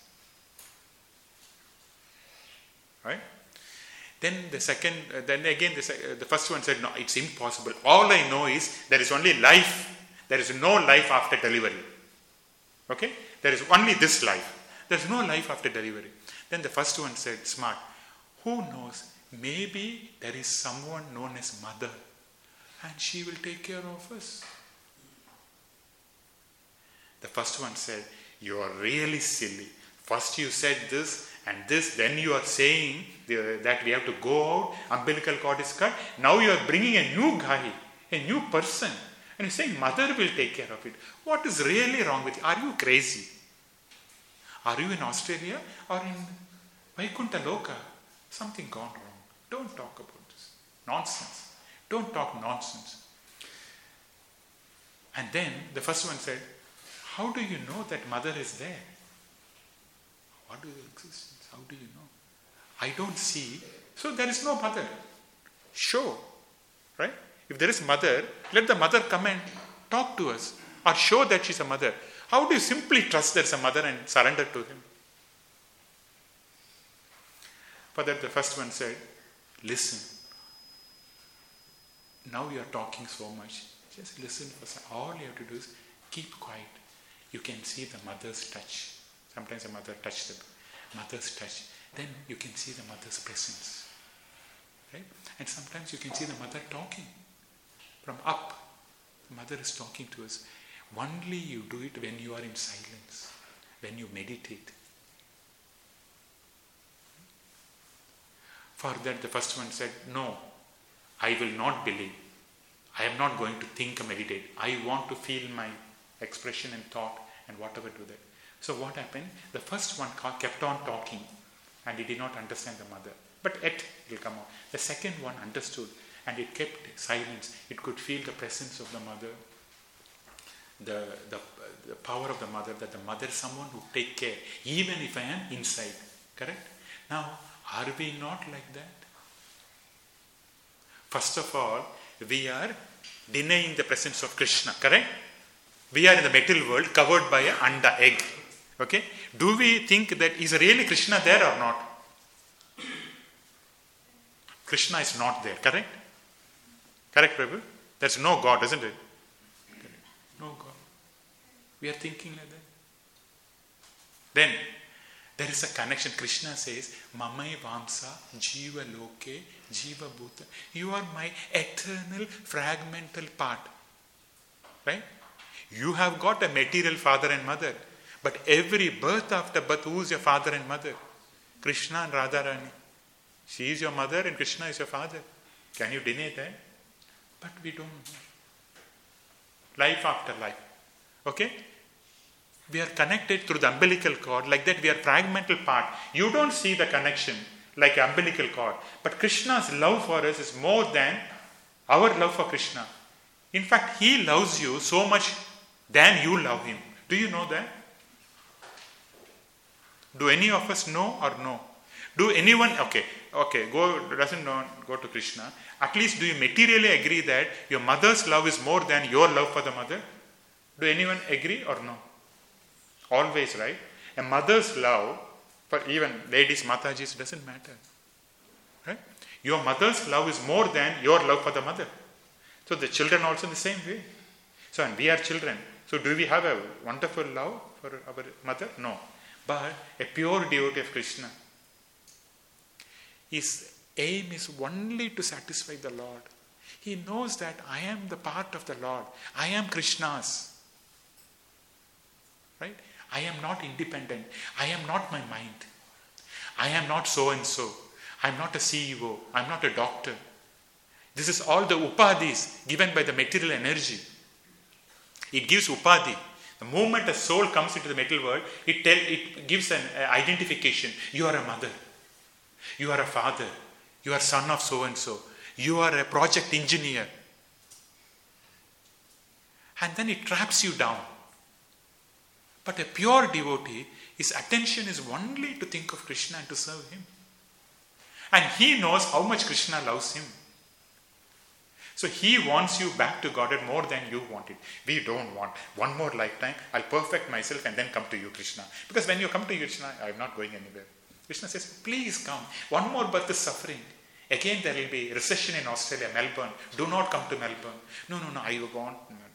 A: Right? Then the first one said, "No, it's impossible. All I know is there is only life. There is no life after delivery. Okay? There is only this life. There is no life after delivery." Then the first one said, smart, "Who knows? Maybe there is someone known as mother, and she will take care of us." The first one said, "You are really silly. First you said this and this, then you are saying that we have to go out, umbilical cord is cut. Now you are bringing a new guy, a new person, and you're saying mother will take care of it. What is really wrong with you? Are you crazy? Are you in Australia or in Vaikuntha Loka? Something gone wrong. Don't talk about this. Nonsense. Don't talk nonsense." And then the first one said, "How do you know that mother is there? What is existence? How do you know? I don't see. So there is no mother. Show." Right? If there is mother, let the mother come and talk to us or show that she's a mother. How do you simply trust there's a mother and surrender to him? For that, the first one said, "Listen. Now you are talking so much. Just listen for some. All you have to do is keep quiet. You can see the mother's touch. Sometimes the mother touches the mother's touch. Then you can see the mother's presence. Right? And sometimes you can see the mother talking. From up, the mother is talking to us. Only you do it when you are in silence, when you meditate." For that, the first one said, "No, I will not believe. I am not going to think and meditate. I want to feel my expression and thought and whatever do that." So what happened? The first one kept on talking and he did not understand the mother. But yet it will come out. The second one understood and it kept silence. It could feel the presence of the mother, the power of the mother, that the mother is someone who take care, even if I am inside. Correct? Now, are we not like that? First of all, we are denying the presence of Krishna. Correct? We are in the material world covered by an anda, egg. Okay? Do we think that is really Krishna there or not? Krishna is not there. Correct? Correct, Prabhu? There's no God, isn't it? Correct. No God. We are thinking like that. Then there is a connection. Krishna says, Mamai Vamsa Jiva Loke Jiva Bhuta. You are my eternal fragmental part. Right? You have got a material father and mother. But every birth after birth, who is your father and mother? Krishna and Radharani. She is your mother and Krishna is your father. Can you deny that? But we don't know. Life after life. Okay? We are connected through the umbilical cord. Like that we are fragmental part. You don't see the connection like an umbilical cord. But Krishna's love for us is more than our love for Krishna. In fact, He loves you so much than you love Him. Do you know that? Do any of us know or no? Do anyone, doesn't know, go to Krishna. At least do you materially agree that your mother's love is more than your love for the mother? Do anyone agree or no? Always, right? A mother's love, for even ladies, Matajis, doesn't matter. Right? Your mother's love is more than your love for the mother. So the children also in the same way. So, and we are children. So do we have a wonderful love for our mother? No. But a pure devotee of Krishna, his aim is only to satisfy the Lord. He knows that I am the part of the Lord. I am Krishna's. Right? I am not independent. I am not my mind. I am not so and so. I am not a CEO. I am not a doctor. This is all the upadhis given by the material energy. It gives upadhi. The moment a soul comes into the material world, it gives an identification. You are a mother. You are a father. You are son of so and so. You are a project engineer. And then it traps you down. But a pure devotee, his attention is only to think of Krishna and to serve Him. And he knows how much Krishna loves him. So he wants you back to Godhead more than you want it. We don't want one more lifetime. I'll perfect myself and then come to you, Krishna. Because when you come to you, Krishna, I'm not going anywhere. Krishna says, please come. One more birth is suffering. Again there will be recession in Australia, Melbourne. Do not come to Melbourne. No, I want.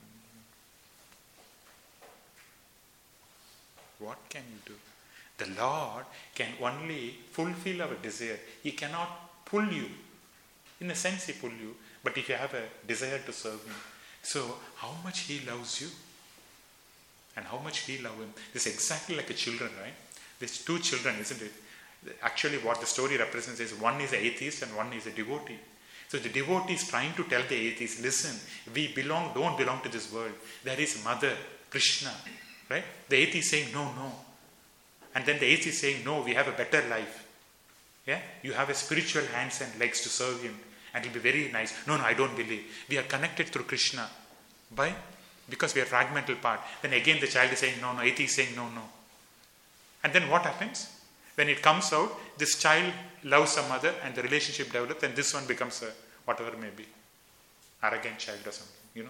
A: What can you do? The Lord can only fulfill our desire. He cannot pull you. In a sense, He pull you. But if you have a desire to serve Him. So, how much He loves you and how much we love Him. This is exactly like a children, right? There's two children, isn't it? Actually, what the story represents is one is an atheist and one is a devotee. So the devotee is trying to tell the atheist, listen, we don't belong to this world. There is Mother, Krishna, right? The atheist saying, no. And then the atheist is saying, no, we have a better life. Yeah? You have a spiritual hands and legs to serve Him. And it will be very nice. No, I don't believe. We are connected through Krishna. Why? Because we are fragmental part. Then again the child is saying, no. Atheist is saying, no. And then what happens? When it comes out, this child loves a mother and the relationship develops, and this one becomes a, whatever may be, arrogant child or something,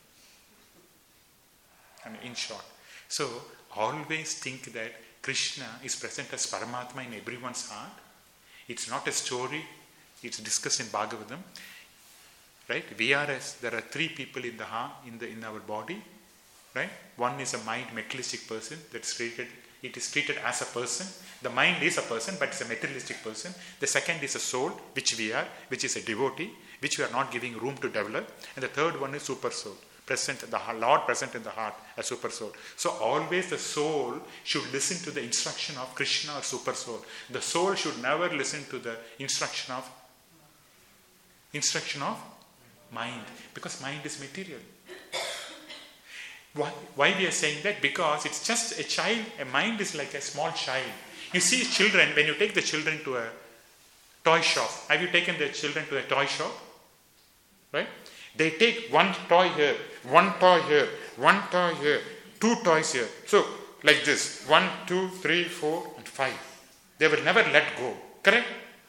A: I mean, in short. So, always think that Krishna is present as Paramatma in everyone's heart. It's not a story. It's discussed in Bhagavatam. Right? There are three people in the heart, in our body. Right? One is a mind materialistic person it is treated as a person. The mind is a person, but it's a materialistic person. The second is a soul, which we are, which is a devotee, which we are not giving room to develop. And the third one is super soul, the Lord present in the heart, a super soul. So always the soul should listen to the instruction of Krishna or super soul. The soul should never listen to the instruction of mind, because mind is material. Why we are saying that? Because it's just a child. A mind is like a small child. You see children, when you take the children to a toy shop. Have you taken the children to a toy shop? Right? They take one toy here, one toy here, one toy here, two toys here. So, like this. 1, 2, 3, 4, and 5. They will never let go. Correct?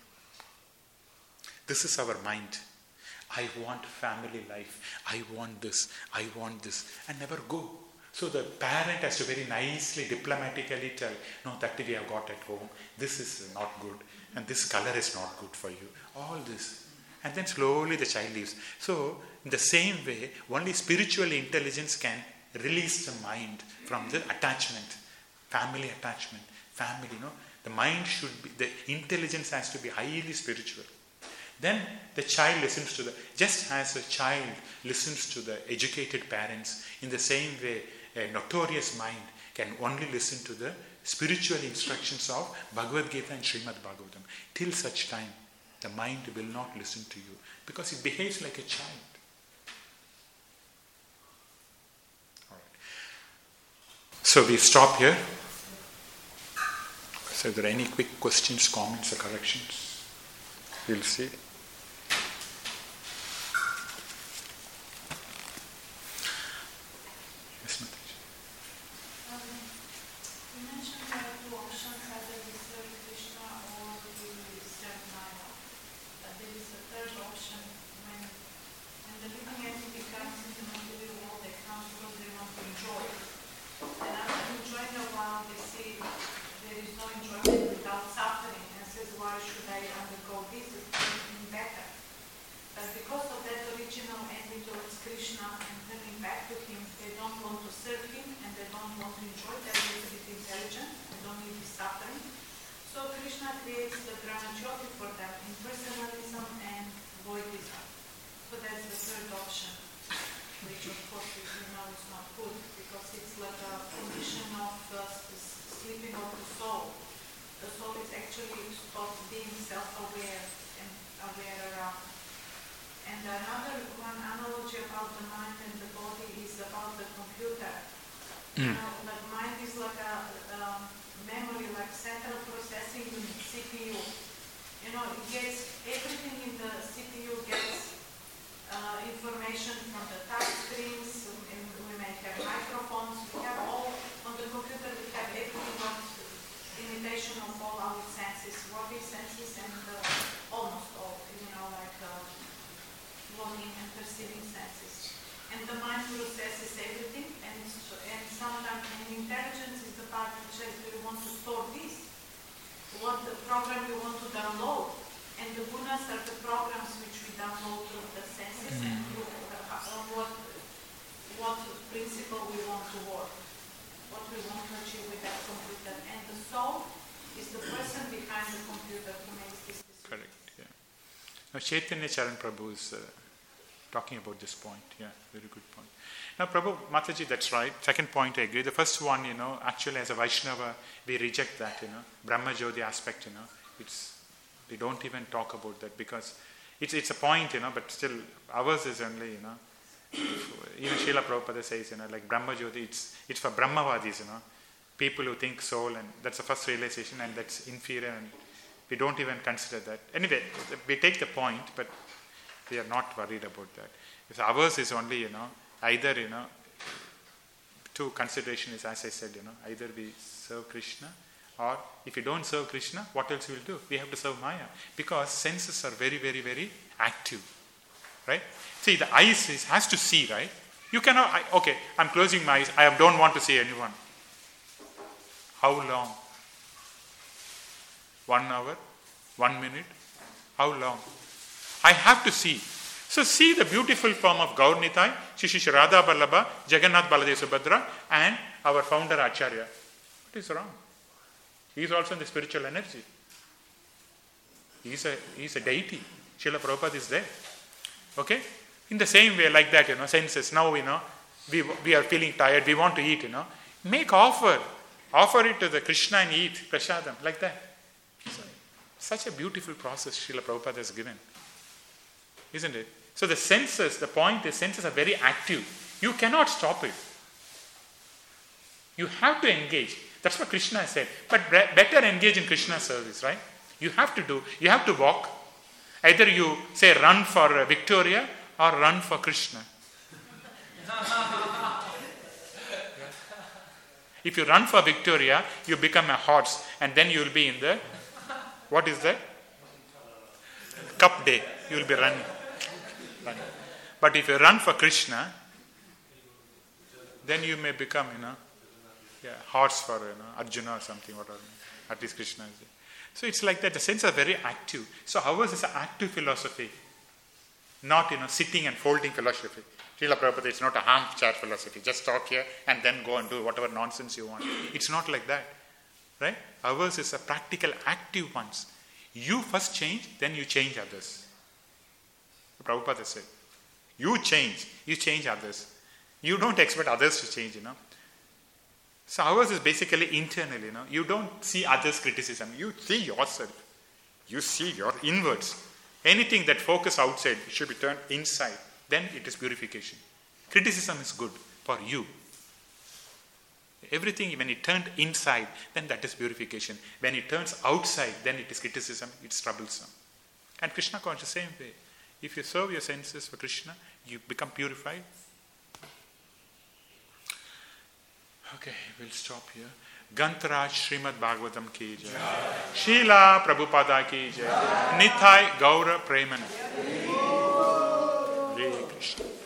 A: This is our mind. I want family life. I want this. And never go. So the parent has to very nicely, diplomatically tell, no, that we have got at home, this is not good, and this color is not good for you. All this. And then slowly the child leaves. So, in the same way, only spiritual intelligence can release the mind from the attachment, family attachment, family, the mind should be, the intelligence has to be highly spiritual. Then the child listens to just as a child listens to the educated parents, in the same way, a notorious mind can only listen to the spiritual instructions of Bhagavad Gita and Srimad Bhagavatam. Till such time, the mind will not listen to you because it behaves like a child. All right. So we stop here. So, are there any quick questions, comments, or corrections? We'll see. Yes, Mataji.
C: You mentioned there are two options, either we serve Krishna or we serve Maya. But there is a third option when the living entity comes into the material world, they come because they want to enjoy it. And after enjoying a while, they see there is no enjoyment without suffering, and says, why should I undergo this? It's something better. But because of that original ending towards Krishna and turning back to him, they don't want to serve him and they don't want to enjoy. They're a little bit intelligent, they don't need this suffering. So Krishna creates the Brahma Jyoti for them, impersonalism and voidism. So that's the third option, which of course we know is not good because it's like a condition of sleeping of the soul. The soul is actually supposed to be self-aware and aware around. And another one analogy about the mind and the body is about the computer. You know, the mind is like a memory, like central processing unit, CPU. You know, it gets everything in the CPU gets information from the touch screens. And we may have microphones. We have all on the computer. We have everything but imitation of all our senses, working senses, and almost all. You know, like. Longing and perceiving senses. And the mind processes everything, and sometimes intelligence is the part which says, do you want to store this? What the program you want to download? And the gunas are the programs which we download through the senses and what principle we want to work, what we want to achieve with that computer. And the soul is the person behind the computer who makes this decision.
A: Correct, yeah. Now Chaitanya Charan Prabhu is talking about this point. Yeah, very good point. Now Prabhu, Mataji, that's right. Second point, I agree. The first one, actually as a Vaishnava, we reject that, Brahma Jyoti aspect, we don't even talk about that because it's a point, but still ours is only, even Srila Prabhupada says, like Brahma Jyoti, it's for Brahmavadis, people who think soul, and that's the first realization, and that's inferior, and we don't even consider that. Anyway, we take the point, but we are not worried about that. If ours is only, either, two consideration is, as I said, either we serve Krishna, or if you don't serve Krishna, what else we will do? We have to serve Maya. Because senses are very, very, very active. Right? See, the eyes has to see, right? You cannot, okay, I'm closing my eyes, I don't want to see anyone. How long? 1 hour? 1 minute? How long? I have to see. So see the beautiful form of Gaur Nitai, Shri Radha Vallabha, Jagannath Baladev Subhadra, and our founder Acharya. What is wrong? He is also in the spiritual energy. He is a deity. Srila Prabhupada is there. Okay? In the same way, like that, senses. Now, we are feeling tired, we want to eat, Make offer. Offer it to the Krishna and eat prasadam, like that. So, such a beautiful process Srila Prabhupada has given. Isn't it? So the senses, the point is, senses are very active. You cannot stop it. You have to engage. That's what Krishna said. But better engage in Krishna's service, right? You have to walk. Either you say run for Victoria or run for Krishna. If you run for Victoria, you become a horse, and then you will be in the, what is that? Cup day. You will be running. But if you run for Krishna, then you may become, horse for, Arjuna or something, whatever. At least Krishna is there. So it's like that. The sense are very active. So ours is an active philosophy, not, sitting and folding philosophy. Srila Prabhupada, it's not a armchair philosophy. Just talk here and then go and do whatever nonsense you want. It's not like that. Right? Ours is a practical, active ones. You first change, then you change others. Prabhupada said, you change others. You don't expect others to change, So ours is basically internal, You don't see others' criticism. You see yourself. You see your inwards. Anything that focus outside should be turned inside. Then it is purification. Criticism is good for you. Everything, when it turned inside, then that is purification. When it turns outside, then it is criticism, it's troublesome. And Krishna consciousness the same way. If you serve your senses for Krishna, you become purified. Okay, we'll stop here. Gantharaj Srimad Bhagavatam ki jai. Srila Prabhupada ki jai. Nithai Gaura Preman. Hare Krishna.